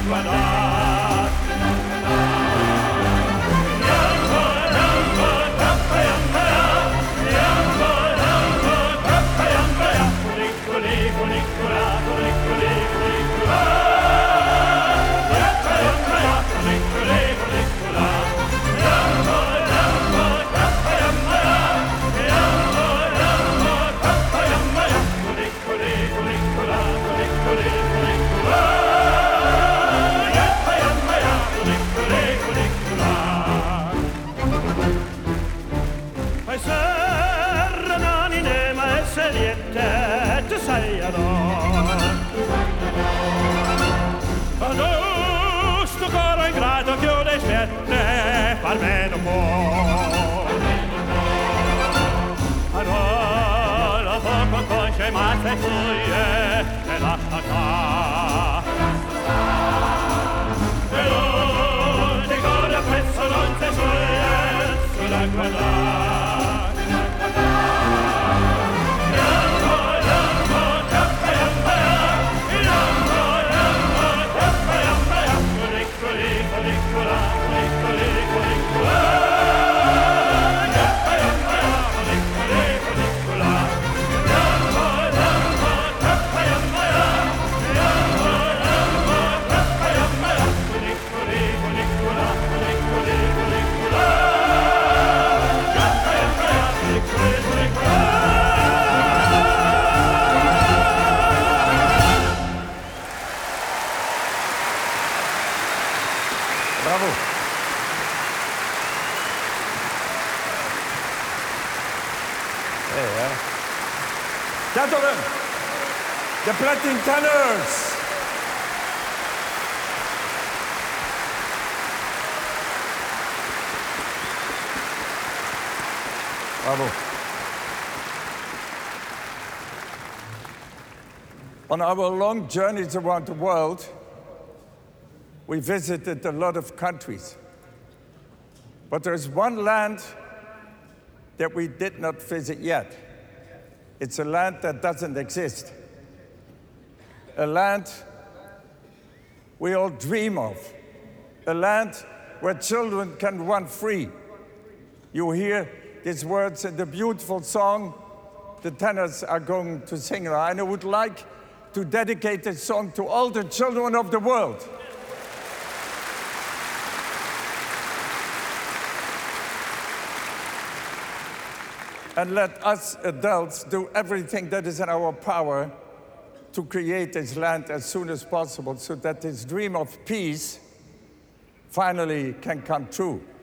Almeno po'. Allora poco consce ma se fuie e lascia sta. E non ti corre appresso non se scioglie sulla guarda. Bravo. Gentlemen, the Platin Tenors. Bravo. On our long journeys around the world, we visited a lot of countries. But there's one land that we did not visit yet. It's a land that doesn't exist. A land we all dream of. A land where children can run free. You hear these words in the beautiful song the tenors are going to sing now. And I would like to dedicate this song to all the children of the world. And let us adults do everything that is in our power to create this land as soon as possible so that this dream of peace finally can come true.